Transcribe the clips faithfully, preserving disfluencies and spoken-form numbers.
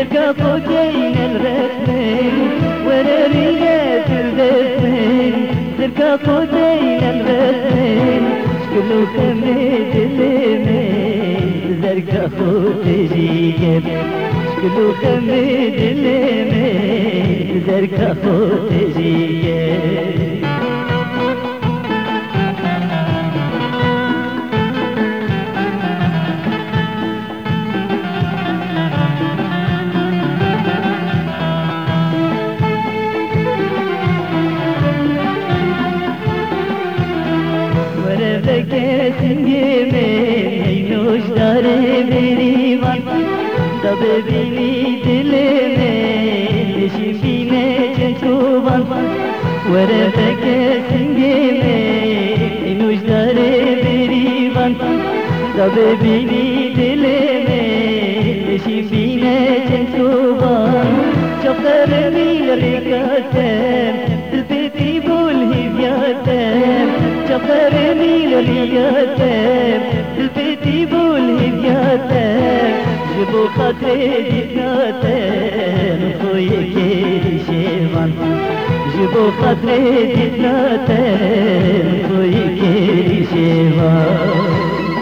زرقا فوتين الرسمين وررية الدسمين زرقا فوتين الرسمين شكلو خميت الليمين زرقا فوتجيك شكلو خميت الليمين زرقا فوتجيك سنگی نوش داره میری من دا ببینی دل میں نشی بینه چنچوبان وره بکه سنگی میں نوش داره میری من دا ببینی دل میں نشی بینه چنچوبان چقدر میل ریکاتم دل بیتی بول هیویاتم چقدر میل ریاتم دل بیتی بول هیویاتم جبو خاطر دیدناتم خوی که شیوان جبو خاطر دیدناتم خوی که شیوان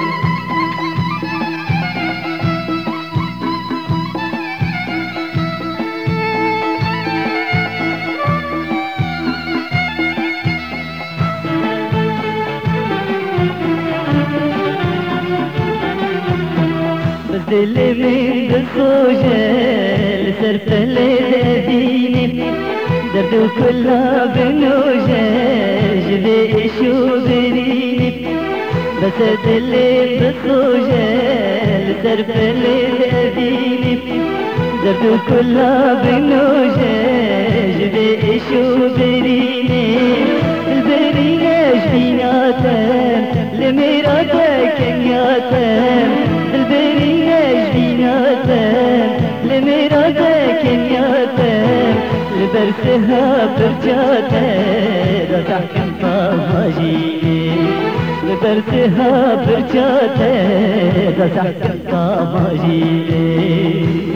دل من بخوجل سر پله دینی درد و کلا بنوجل جده ایشو برینی بس دل بخوجل سر پله دینی درد و کلا بنوجل جده ایشو برینی البرینش بیناتم لمیرا کنیاتم البرینش بیناتم لمیرا کنیاتم لبرسها برجاتم رتحكم طاماجيني لبرسها برجاتم رتحكم طاماجيني